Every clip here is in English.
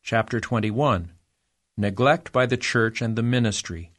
Chapter 21. Neglect by the Church and the Ministry.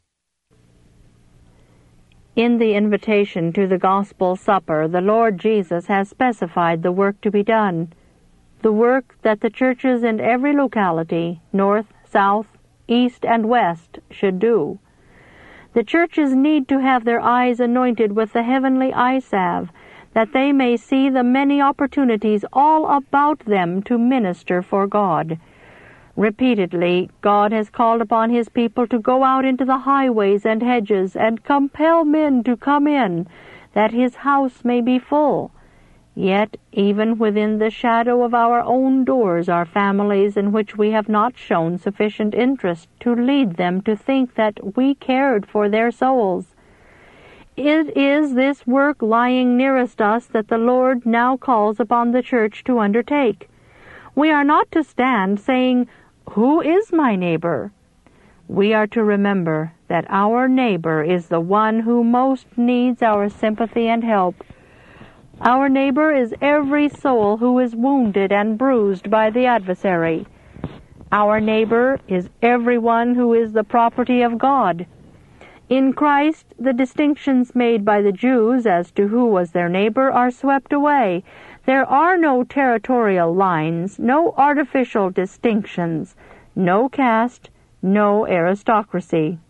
In the invitation to the Gospel Supper, the Lord Jesus has specified the work to be done, the work that the churches in every locality, north, south, east, and west, should do. The churches need to have their eyes anointed with the heavenly eye salve, that they may see the many opportunities all about them to minister for God. Repeatedly, God has called upon His people to go out into the highways and hedges and compel men to come in, that His house may be full. Yet, even within the shadow of our own doors are families in which we have not shown sufficient interest to lead them to think that we cared for their souls. It is this work lying nearest us that the Lord now calls upon the church to undertake. We are not to stand saying, "Who is my neighbor?" We are to remember that our neighbor is the one who most needs our sympathy and help. Our neighbor is every soul who is wounded and bruised by the adversary. Our neighbor is everyone who is the property of God. In Christ, the distinctions made by the Jews as to who was their neighbor are swept away. There are no territorial lines, no artificial distinctions, no caste, no aristocracy.